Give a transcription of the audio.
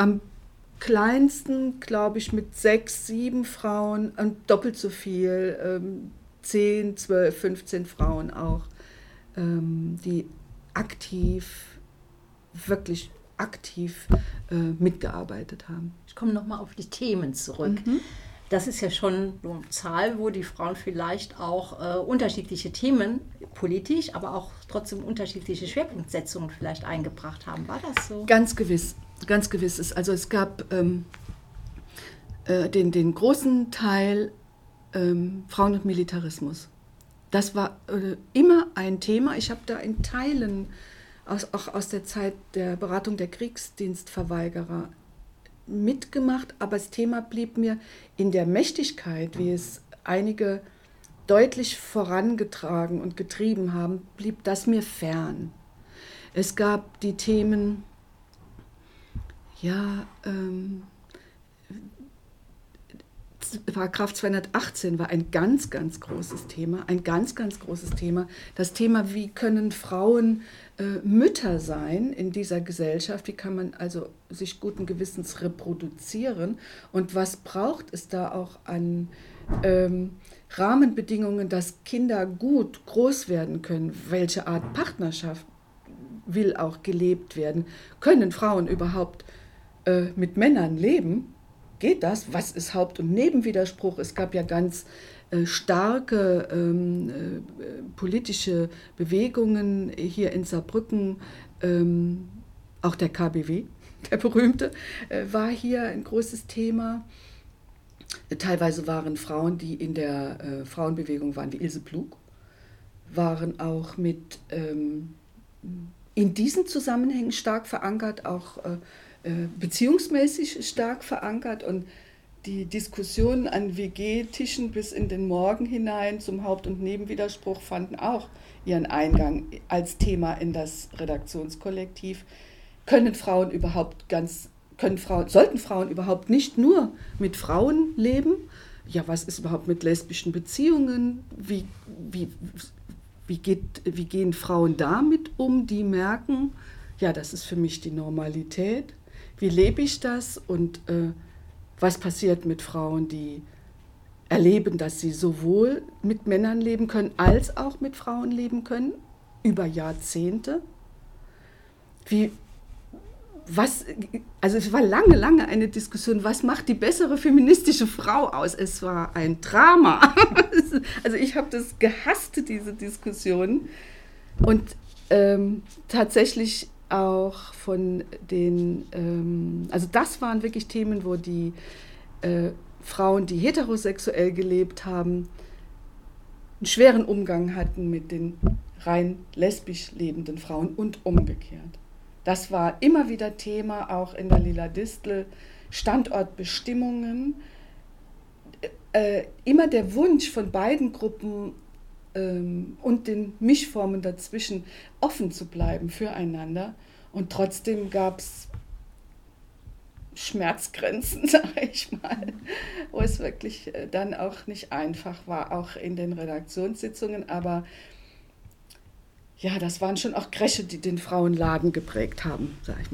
am kleinsten, glaube ich, mit 6, 7 Frauen und doppelt so viel, 10, 12, 15 Frauen auch, die wirklich aktiv mitgearbeitet haben. Ich komme nochmal auf die Themen zurück. Das ist ja schon eine Zahl, wo die Frauen vielleicht auch unterschiedliche Themen, politisch, aber auch trotzdem unterschiedliche Schwerpunktsetzungen vielleicht eingebracht haben. War das so? Ganz gewiss. Also es gab den großen Teil Frauen und Militarismus. Das war immer ein Thema. Ich habe da in Teilen, auch aus der Zeit der Beratung der Kriegsdienstverweigerer, mitgemacht, aber das Thema blieb mir in der Mächtigkeit, wie es einige deutlich vorangetragen und getrieben haben, blieb das mir fern. Es gab die Themen, Paragraph 218 war ein ganz, ganz großes Thema, Das Thema, wie können Frauen Mütter sein in dieser Gesellschaft, wie kann man also sich guten Gewissens reproduzieren und was braucht es da auch an Rahmenbedingungen, dass Kinder gut groß werden können, welche Art Partnerschaft will auch gelebt werden, können Frauen überhaupt mit Männern leben? Geht das? Was ist Haupt- und Nebenwiderspruch? Es gab ja ganz starke politische Bewegungen hier in Saarbrücken. Auch der KBW, der berühmte, war hier ein großes Thema. Teilweise waren Frauen, die in der Frauenbewegung waren, wie Ilse Pflug, waren auch mit in diesen Zusammenhängen stark verankert, auch beziehungsmäßig stark verankert, und die Diskussionen an WG-Tischen bis in den Morgen hinein zum Haupt- und Nebenwiderspruch fanden auch ihren Eingang als Thema in das Redaktionskollektiv. Sollten Frauen überhaupt nicht nur mit Frauen leben? Ja, was ist überhaupt mit lesbischen Beziehungen? Wie gehen Frauen damit um, die merken, ja, das ist für mich die Normalität? Wie lebe ich das? Und was passiert mit Frauen, die erleben, dass sie sowohl mit Männern leben können, als auch mit Frauen leben können, über Jahrzehnte? Also es war lange eine Diskussion, was macht die bessere feministische Frau aus? Es war ein Drama. Also ich habe das gehasst, diese Diskussion. Und tatsächlich auch von also das waren wirklich Themen, wo die Frauen, die heterosexuell gelebt haben, einen schweren Umgang hatten mit den rein lesbisch lebenden Frauen und umgekehrt. Das war immer wieder Thema, auch in der Lila Distel, Standortbestimmungen. Immer der Wunsch von beiden Gruppen und den Mischformen dazwischen offen zu bleiben füreinander. Und trotzdem gab es Schmerzgrenzen, sage ich mal, wo es wirklich dann auch nicht einfach war, auch in den Redaktionssitzungen. Aber ja, das waren schon auch Kräche, die den Frauenladen geprägt haben, sage ich mal.